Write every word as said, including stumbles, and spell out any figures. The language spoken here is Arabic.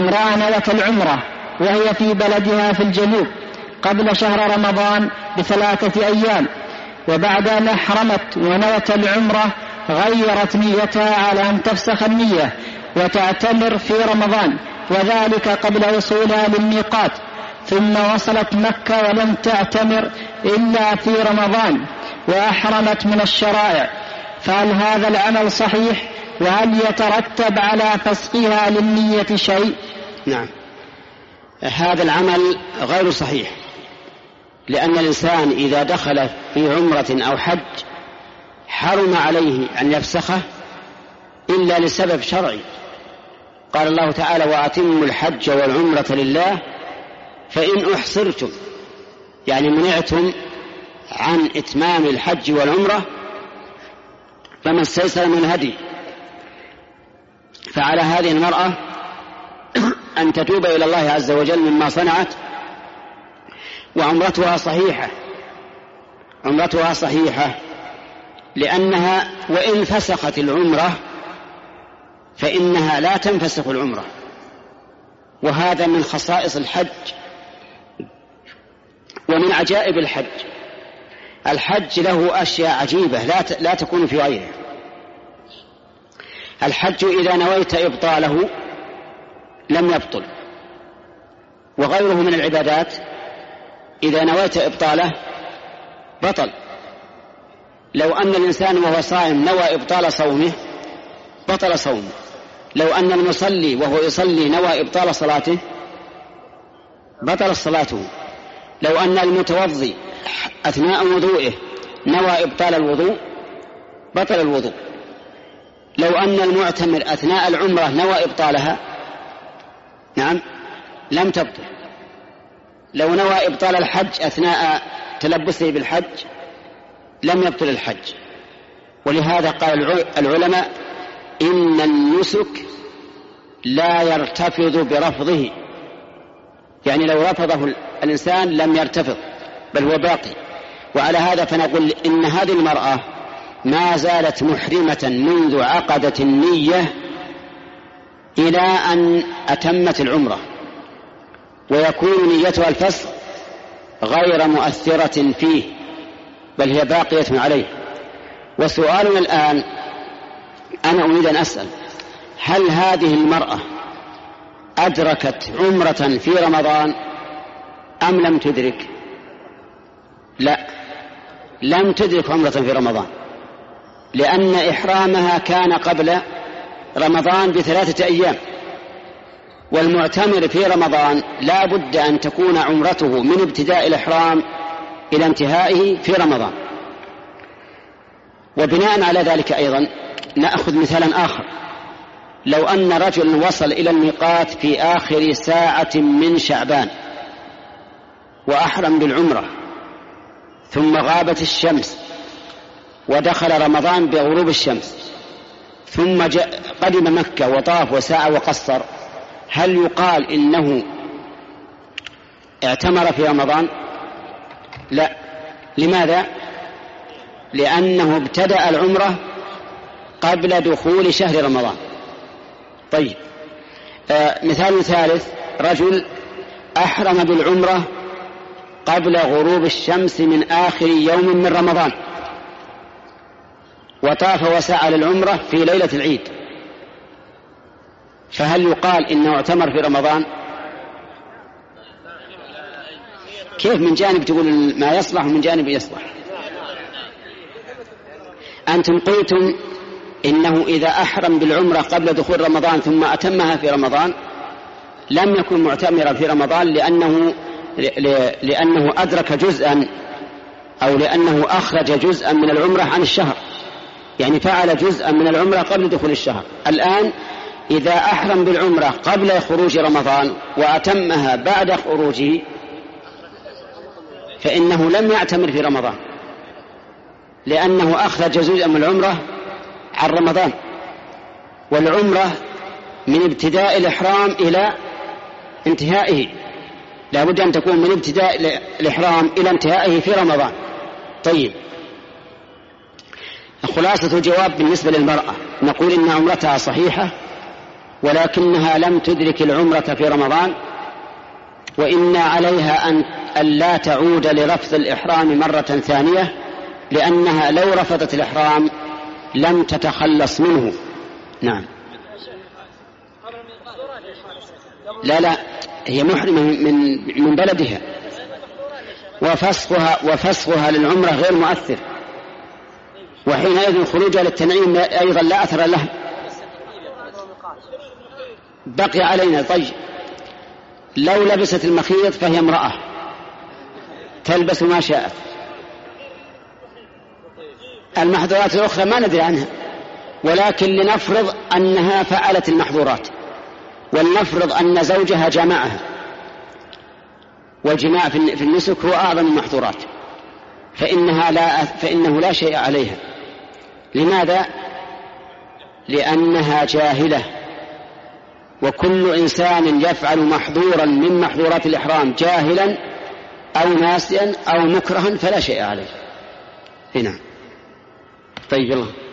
امرأة نوت العمرة وهي في بلدها في الجنوب قبل شهر رمضان بثلاثة أيام، وبعد أن أحرمت ونوت العمرة غيرت نيتها على أن تفسخ النية وتعتمر في رمضان، وذلك قبل وصولها للميقات، ثم وصلت مكة ولم تعتمر إلا في رمضان وأحرمت من الشرائع، فهل هذا العمل صحيح؟ وهل يترتب على فسخها للنية شيء؟ نعم، هذا العمل غير صحيح، لأن الإنسان إذا دخل في عمرة أو حج حرم عليه أن يفسخه إلا لسبب شرعي. قال الله تعالى: وأتموا الحج والعمرة لله فإن أحصرتم، يعني منعتم عن إتمام الحج والعمرة فما استيسر من الهدي. فعلى هذه المرأة أن تتوب إلى الله عز وجل مما صنعت، وعمرتها صحيحة، عمرتها صحيحة لأنها وإن فسخت العمرة فإنها لا تنفسخ العمرة، وهذا من خصائص الحج ومن عجائب الحج. الحج له أشياء عجيبة لا لا تكون في غيره. الحج إذا نويت إبطاله لم يبطل، وغيره من العبادات إذا نويت إبطاله بطل. لو أن الإنسان وهو صائم نوى إبطال صومه بطل صومه، لو أن المصلي وهو يصلي نوى إبطال صلاته بطل صلاته، لو أن المتوضي أثناء وضوئه نوى إبطال الوضوء بطل الوضوء، لو أن المعتمر أثناء العمرة نوى إبطالها نعم لم تبطل، لو نوى إبطال الحج أثناء تلبسه بالحج لم يبطل الحج. ولهذا قال العلماء: إن النسك لا يرتفض برفضه، يعني لو رفضه الإنسان لم يرتفض بل هو باقي. وعلى هذا فنقول إن هذه المرأة ما زالت محرمة منذ عقدت النية إلى أن أتمت العمرة، ويكون نيتها الفسخ غير مؤثرة فيه بل هي باقية عليه. وسؤالنا الآن أنا أريد أن أسأل: هل هذه المرأة أدركت عمرة في رمضان أم لم تدرك؟ لا، لم تدرك عمرة في رمضان، لأن إحرامها كان قبل رمضان بثلاثة أيام، والمعتمر في رمضان لا بد أن تكون عمرته من ابتداء الإحرام إلى انتهائه في رمضان. وبناء على ذلك أيضا نأخذ مثالا آخر: لو أن رجل وصل إلى الميقات في آخر ساعة من شعبان وأحرم بالعمرة، ثم غابت الشمس ودخل رمضان بغروب الشمس، ثم قدم مكة وطاف وسعى وقصر، هل يقال إنه اعتمر في رمضان؟ لا. لماذا؟ لأنه ابتدأ العمرة قبل دخول شهر رمضان. طيب، آه مثال ثالث: رجل أحرم بالعمرة قبل غروب الشمس من آخر يوم من رمضان، وطاف وسعى للعمرة في ليلة العيد، فهل يقال إنه اعتمر في رمضان؟ كيف من جانب تقول ما يصلح ومن جانب يصلح؟ أنتم قلتم إنه إذا أحرم بالعمرة قبل دخول رمضان ثم أتمها في رمضان لم يكن معتمرا في رمضان، لأنه لأنه أدرك جزءا أو لأنه أخرج جزءا من العمرة عن الشهر، يعني فعل جزءا من العمرة قبل دخول الشهر. الآن إذا أحرم بالعمرة قبل خروج رمضان وأتمها بعد خروجه فإنه لم يعتمر في رمضان، لأنه أخرج جزءا من العمرة عن رمضان، والعمرة من ابتداء الإحرام إلى انتهائه، لا بد أن تكون من ابتداء الإحرام إلى انتهائه في رمضان. طيب، خلاصة الجواب بالنسبة للمرأة نقول إن عمرتها صحيحة ولكنها لم تدرك العمرة في رمضان، وإن عليها أن لا تعود لرفض الإحرام مرة ثانية، لأنها لو رفضت الإحرام لم تتخلص منه. نعم. لا لا هي محرمة من من بلدها، وفسخها وفسخها للعمرة غير مؤثر، وحينئذ خروجها للتنعيم أيضا لا أثر له. بقي علينا طيب لو لبست المخيط فهي امرأة تلبس ما شاءت. المحظورات الأخرى ما ندري عنها، ولكن لنفرض أنها فعلت المحظورات، ولنفرض أن زوجها جمعها، والجماع في النسك هو أعظم المحظورات، فإنها لا فإنه لا شيء عليها. لماذا؟ لأنها جاهلة، وكل إنسان يفعل محظورا من محظورات الإحرام جاهلا أو ناسيا أو مكرها فلا شيء عليه. هنا طيب الله.